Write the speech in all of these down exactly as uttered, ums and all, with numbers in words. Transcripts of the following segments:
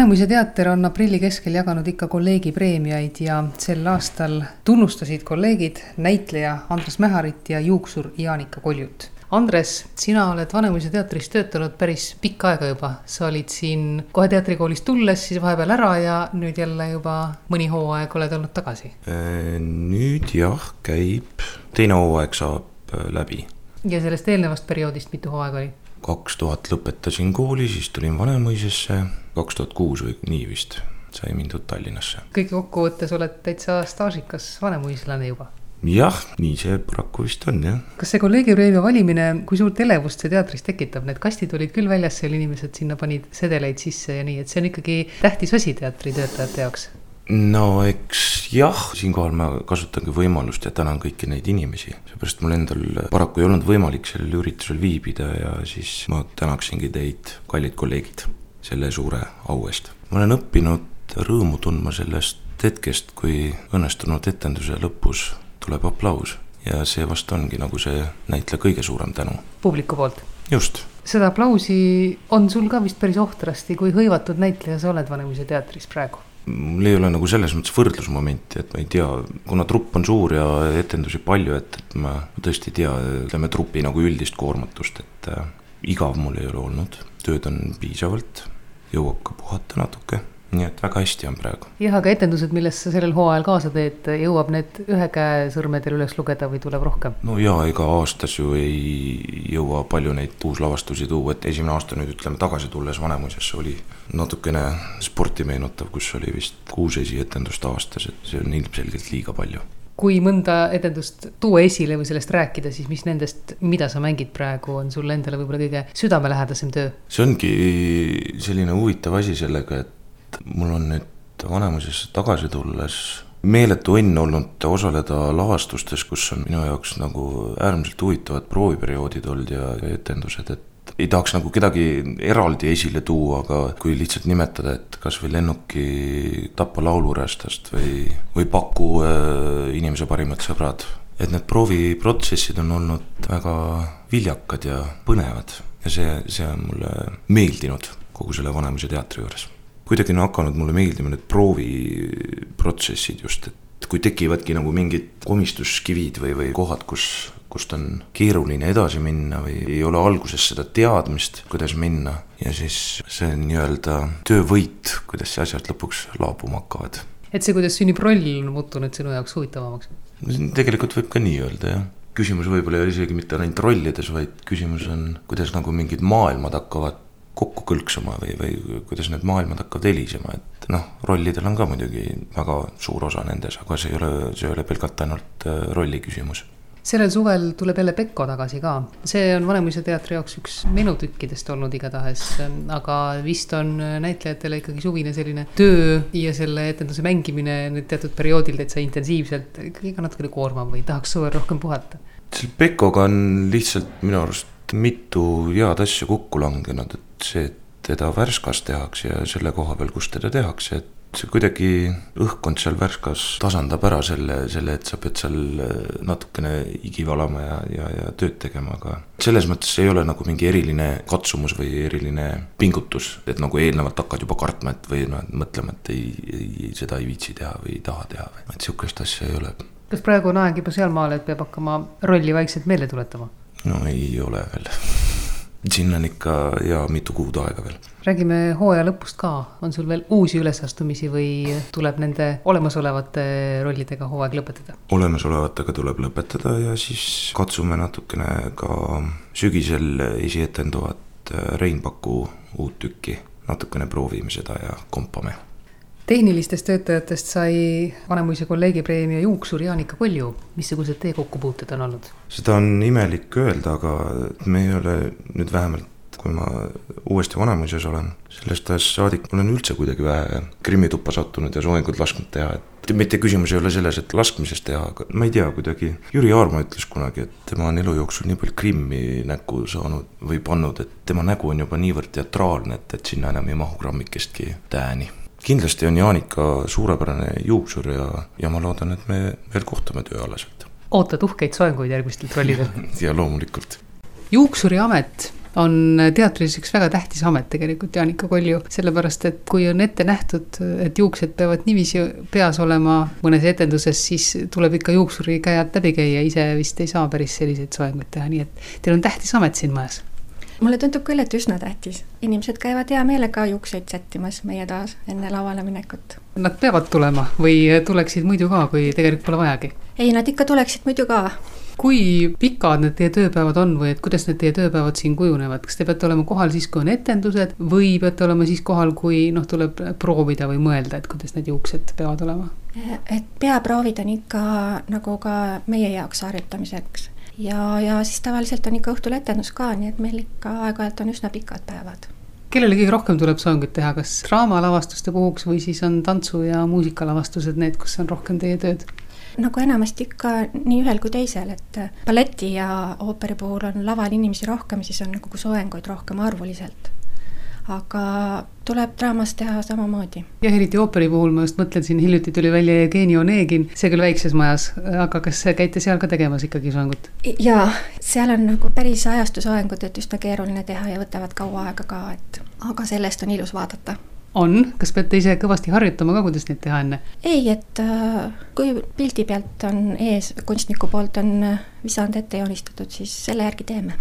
Vanemuise teater on aprilli keskel jaganud ikka kolleegi preemiaid ja sel aastal tunnustasid kolleegid näitleja Andres Mäharit ja juuksur Jaanika Koljut. Andres, sina oled Vanemuise teatris töötanud päris pikka aega juba. Sa olid siin kohe teatrikoolist tulles, siis vahepeal ära ja nüüd jälle juba mõni hooaeg oled olnud tagasi. Nüüd jah, käib. Teine hooaeg saab läbi. Ja sellest eelnevast perioodist mitu hooaeg oli? kaks tuhat lõpetasin kooli, siis tulin Vanemuisesse. kaks tuhat kuus või nii vist sai mindud Tallinnasse. Kõige kokkuvõttes oled täitsa staažikas vanemuislane juba. Jah, nii see paraku vist on, jah. Kas see kolleegipreemia valimine, kui suurt elevust see teatris tekitab? Need kastid olid küll väljas, seal inimesed sinna panid sedeleid sisse ja nii, et see on ikkagi tähtis asi teatri töötajate jaoks. No eks jah, siinkohal ma kasutangi võimalust ja tänan kõiki neid inimesi. Seepärast mul endal paraku ei olnud võimalik sellel üritusel viibida ja siis ma tänaksingi teid, kallid kolleegid, selle suure au eest. Ma olen õppinud rõõmu tundma sellest hetkest, kui õnnestunud etenduse lõpus tuleb aplaus ja see vast ongi nagu see näitleja kõige suurem tänu. Publiku poolt? Just. Seda aplausi on sul ka vist päris ohtrasti, kui hõivatud näitleja sa oled Vanemuise teatris praegu? Mul ei ole nagu selles mõttes võrdlusmomenti, et ma ei tea, kuna trupp on suur ja etendusi palju, et, et ma tõesti ei tea, ütleme trupi nagu üldist koormatust, et äh, igav mul ei ole olnud, tööd on piisavalt, jõuab ka puhata natuke. Nii et väga hästi on praegu. Jah, aga etendused, milles sa sellel hooajal kaasa teed, jõuab need ühe käe sõrmedel üles lugeda või tuleb rohkem? No jaa, ega aastas ju ei jõua palju neid uuslavastusi tuua, et esimene aasta nüüd ütleme tagasi tulles Vanemuisesse oli natukene sporti meenutav, kus oli vist kuus esietendust aastas, et see on ilmselgelt liiga palju. Kui mõnda etendust tuua esile või sellest rääkida, siis mis nendest, mida sa mängid praegu, on sul endale võib-olla kõige südamelähedasem töö? See ongi selline huvitav asi sellega, et mul on nüüd Vanemuisesse tagasi tulles meeletu õnn olnud osaleda lavastustes, kus on minu jaoks nagu äärmiselt huvitavad prooviperioodid olnud ja etendused, et ei tahaks nagu kedagi eraldi esile tuua, aga kui lihtsalt nimetada, et kas või Lennuki Tapa laulurästast või, või Paku äh, inimese parimad sõbrad, et need prooviprotsessid on olnud väga viljakad ja põnevad ja see, see on mulle meeldinud kogu selle Vanemuise teatri juures. Kuidagi on hakanud mulle meeldima need prooviprotsessid just, et kui tekivadki nagu mingid komistuskivid või, või kohad, kus, kust on keeruline edasi minna või ei ole alguses seda teadmist, kuidas minna ja siis see nii-öelda töövõit, kuidas see asjad lõpuks laabuma hakkavad. Et see, kuidas sünnib roll on muutunud sinu jaoks huvitavamaks? Tegelikult võib ka nii öelda, jah. Küsimus võib-olla ei ole isegi mitte ainult rollides, vaid küsimus on, kuidas nagu mingid maailmad hakkavad kokku kõlksuma või, või kuidas need maailmad hakkavad helisema, et noh, rollidel on ka muidugi väga suur osa nendes, aga see ei ole, see ei ole pelgalt ainult rolli küsimus. Sellel suvel tuleb jälle Pekko tagasi ka. See on Vanemuise teatri jaoks üks menutükkidest olnud igatahes, aga vist on näitlejatele ikkagi suvine selline töö ja selle etenduse mängimine nüüd teatud perioodil täitsa intensiivselt iga natukene koormav või tahaks suvel rohkem puhata? Selle Pekkoga on lihtsalt minu arust mitu head asja kokku langenud, et see, et teda Värskas tehakse ja selle koha peal, kus teda tehakse, et see kuidagi õhkkond seal Värskas tasandab ära selle, selle, et sa pead seal natukene higi valama ja, ja, ja tööd tegema, aga selles mõttes ei ole nagu mingi eriline katsumus või eriline pingutus, et nagu eelnevalt hakkad juba kartma, et või no, mõtlema, et ei, ei, seda ei viitsi teha või ei taha teha, et sihukest asja ei ole. Kas praegu on aeg juba seal maal, et peab hakkama rolli vaikselt meelde tuletama? No ei ole veel. Siin on ikka ja mitu kuud aega veel. Räägime hooaja lõpust ka. On sul veel uusi ülesastumisi või tuleb nende olemasolevate rollidega hooaeg lõpetada? Olemasolevatega tuleb lõpetada ja siis katsume natukene ka sügisel esietenduvat Rein Paku uut tükki. Natukene proovime seda ja kompame. Tehnilistest töötajatest sai Vanemuise kolleegipreemia juuksur Jaanika Kolju. Missugused teie kokkupuuted on olnud? Seda on imelik öelda, aga me ei ole nüüd vähemalt, kui ma uuesti Vanemuises olen, sellest ajast saadik olen üldse kuidagi vähe krimmituppa sattunud ja soovingud lasknud teha. Et mitte küsimus ei ole selles, et laskmisest teha, aga ma ei tea kuidagi. Jüri Aarma ütles kunagi, et tema on elu jooksul nii palju krimmi näkku saanud või pannud, et tema nägu on juba niivõrd teatraalne, et, et sinna enam ei mahu grammikestki tääni. Kindlasti on Jaanika suurepärane juuksur ja, ja ma loodan, et me veel kohtume tööalaselt. Ootad uhkeid soenguid järgmistelt rollidelt? Ja loomulikult. Juuksuri amet on teatris üks väga tähtis amet tegelikult, Jaanika Kolju, sellepärast, et kui on ette nähtud, et juuksed peavad niiviisi peas olema mõnes etenduses, siis tuleb ikka juuksuri käed läbi käia, ise vist ei saa päris selliseid soenguid teha, nii et teil on tähtis amet siin majas. Mulle tundub küll, et üsna tähtis. Inimesed käivad hea meelega juukseid sättimas meie taas enne lavale minekut. Nad peavad tulema või tuleksid muidu ka, kui tegelikult pole vajagi? Ei, nad ikka tuleksid muidu ka. Kui pikad need teie tööpäevad on või et kuidas need teie tööpäevad siin kujunevad? Kas te peate olema kohal siis, kui on etendused või peate olema siis kohal, kui noh, tuleb proovida või mõelda, et kuidas need juuksed peavad olema? Et peaproovid on ikka nagu ka meie jaoks harjutamiseks. Ja, ja siis tavaliselt on ikka õhtul etendus ka, nii et meil ikka aeg-ajalt on üsna pikad päevad. Kellele kõige rohkem tuleb soengut teha, kas draamalavastuste puhuks või siis on tantsu- ja muusikalavastused need, kus on rohkem teie tööd? Nagu enamasti ikka nii ühel kui teisel, et balleti ja ooperi puhul on laval inimesi rohkem, siis on nagu soenguid rohkem arvuliselt. Aga tuleb draamas teha samamoodi. Ja eriti ooperi puhul ma just mõtlen, siin hiljuti tuli välja Jevgeni Onegin, see küll väikses majas, aga kas käite seal ka tegemas ikkagi soengut? Jaa, seal on nagu päris ajastusoengud, et üsna keeruline teha ja võtavad kaua aega ka, et aga sellest on ilus vaadata. On? Kas peate ise kõvasti harjutama ka, kuidas neid teha enne? Ei, et kui pildi pealt on ees, kunstniku poolt on visand ette joonistatud, siis selle järgi teeme.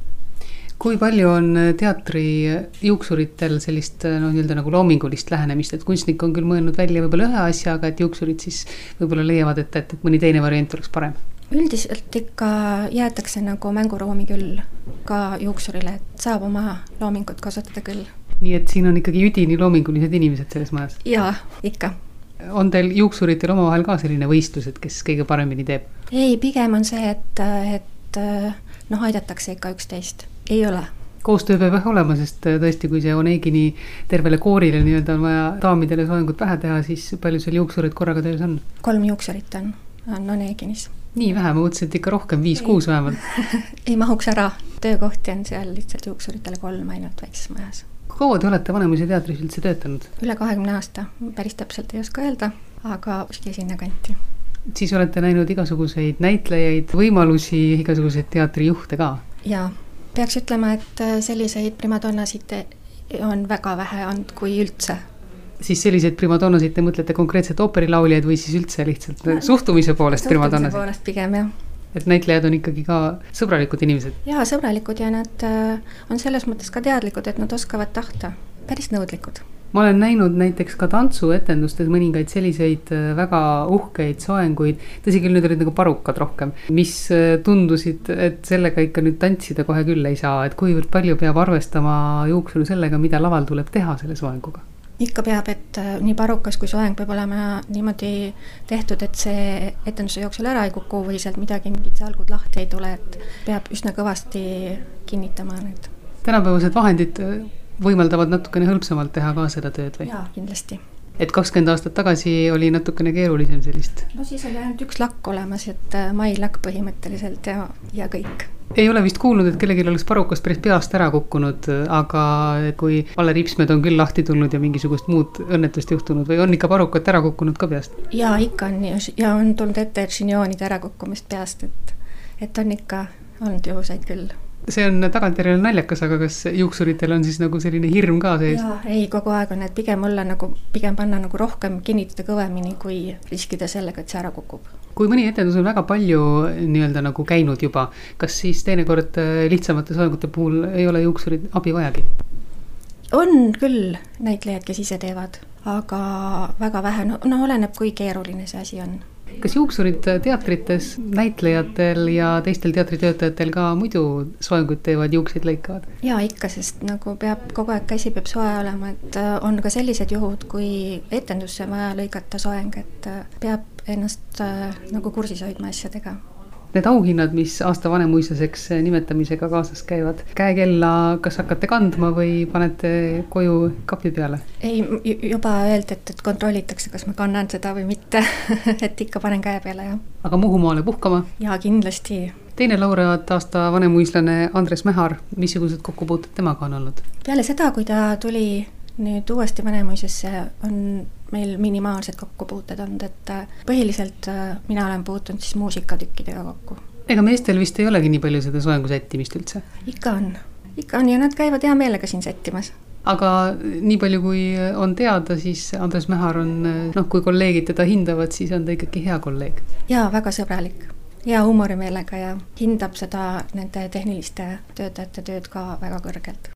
Kui palju on teatri juuksuritel sellist no, nagu loomingulist lähenemist, et kunstnik on küll mõelnud välja võib-olla ühe asja, aga et juuksurid siis võib-olla leiavad, et, et mõni teine variant oleks parem? Üldiselt ikka jäetakse nagu mänguruumi küll ka juuksurile, et saab oma loomingut kasutada küll. Nii et siin on ikkagi üdini loomingulised inimesed selles majas? Jaa, ikka. On teil juuksuritel omavahel ka selline võistlus, et kes kõige paremini teeb? Ei, pigem on see, et, et noh, aidatakse ikka üksteist. Ei ole. Koostöö peab jah olema, sest tõesti, kui see Onegini tervele koorile nii-öelda on vaja daamidele soengut pähe teha, siis palju seal juuksurid korraga töös on? Kolm juuksurit on, on Oneginis. Nii vähe, ma mõtlesin, et ikka rohkem, viis-kuus vähemalt. Ei mahuks ära. Töökohti on seal lihtsalt juuksuritele kolm ainult väikses majas. Kaua te olete Vanemuise teatris üldse töötanud? Üle kahekümne aasta. Päris täpselt ei oska öelda, aga kuskil sinna kanti. Siis olete näinud igasuguseid näitlejaid, võimalusi, igasuguseid teatrijuhte ka? Jaa. Peaks ütlema, et selliseid primadonnasid on väga vähe olnud kui üldse. Siis selliseid primadonnasid te mõtlete konkreetselt ooperilauljaid või siis üldse lihtsalt suhtumise poolest primadonnasid? Suhtumise poolest pigem, jah. Et näitlejad on ikkagi ka sõbralikud inimesed? Jaa, sõbralikud ja nad on selles mõttes ka teadlikud, et nad oskavad tahta. Päris nõudlikud. Ma olen näinud näiteks ka tantsuetendustes mõningaid selliseid väga uhkeid soenguid, tõsi küll, nüüd olid nagu parukad rohkem, mis tundusid, et sellega ikka nüüd tantsida kohe küll ei saa, et kuivõrd palju peab arvestama juuksuri sellega, mida laval tuleb teha selle soenguga? Ikka peab, et nii parukas kui soeng peab olema niimoodi tehtud, et see etenduse jooksul ära ei kuku või sealt midagi, mingid salgud lahti ei tule, et peab üsna kõvasti kinnitama need. Tänapäevased vahendid võimaldavad natukene hõlpsamalt teha ka seda tööd või? Jaa, kindlasti. Et kakskümmend aastat tagasi oli natukene keerulisem sellist? No siis oli ainult üks lakk olemas, et mailakk põhimõtteliselt ja, ja kõik. Ei ole vist kuulnud, et kellelgi oleks parukast päris peast ära kukkunud, aga kui valeripsmed on küll lahti tulnud ja mingisugust muud õnnetust juhtunud või on ikka parukat ära kukkunud ka peast? Jaa, ikka on ja on tulnud ette šinjoonide ära kukkumist peast, et, et on ikka olnud juhuseid küll. See on tagantjärjele naljakas, aga kas juuksuritel on siis nagu selline hirm ka sees? Jaa, ei, kogu aeg on, et pigem olla nagu, pigem panna nagu rohkem kinnitada kõvemini, kui riskida sellega, et see ära kukub. Kui mõni etendus on väga palju nii-öelda nagu käinud juba, kas siis teinekord lihtsamate soengute puhul ei ole juuksurid abi vajagi? On küll näitlejad, kes ise teevad, aga väga vähe, no, no oleneb, kui keeruline see asi on. Kas juuksurid teatrites, näitlejatel ja teistel teatritöötajatel ka muidu soenguid teevad, juukseid lõikavad? Jaa, ikka, sest nagu peab kogu aeg käsi peab soe olema, et on ka sellised juhud, kui etendusse vaja lõigata soeng, et peab ennast nagu kursis hoidma asjadega. Need auhinnad, mis aasta vanemuiseseks nimetamisega kaasas käivad, käekella kas hakkate kandma või panete koju kapi peale? Ei, juba öeldi, et, et kontrollitakse, kas ma kannan seda või mitte, et ikka panen käe peale, jah. Aga Muhumaale puhkama? Jaa, kindlasti. Teine laureaat, aasta vanemuislane Andres Mehar, missugused kokkupuuted temaga on olnud? Peale seda, kui ta tuli nüüd uuesti vanemuisesse, on meil minimaalsed kokkupuuted olnud, et põhiliselt mina olen puutunud siis muusikatükkidega kokku. Ega meestel vist ei olegi nii palju seda soengu sättimist üldse? Ikka on. ikka on ja nad käivad hea meelega siin settimas. Aga nii palju, kui on teada, siis Andres Mähar on, noh, kui kolleegid teda hindavad, siis on ta ikkagi hea kolleeg. Jaa, väga sõbralik. Hea huumorimeelega ja hindab seda nende tehniliste töötajate tööd ka väga kõrgelt.